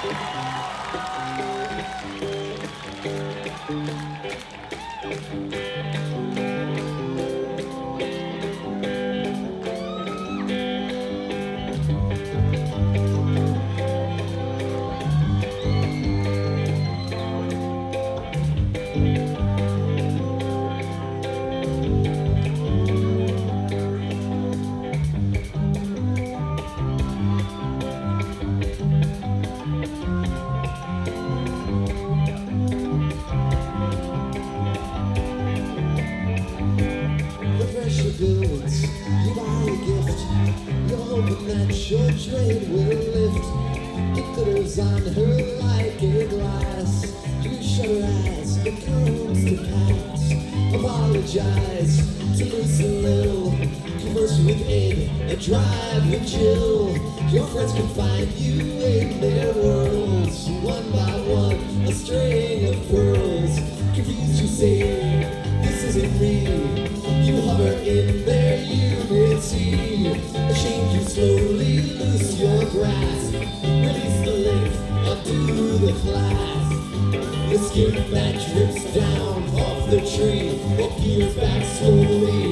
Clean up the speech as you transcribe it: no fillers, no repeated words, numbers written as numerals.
Builds, you buy a gift, you're hoping that your train will lift. It glitters on her like a glass. You shut her eyes, it comes to pass. Apologize to Lucy Lill, converse with Ed and drive with Jill. Your friends can find you in their worlds, one by one, a string of pearls. Confused you say, this isn't me. You hover in their unity. Ashamed you slowly loose your grasp. Release the link, undo the clasp. The skin that drips down off the tree. What peels back slowly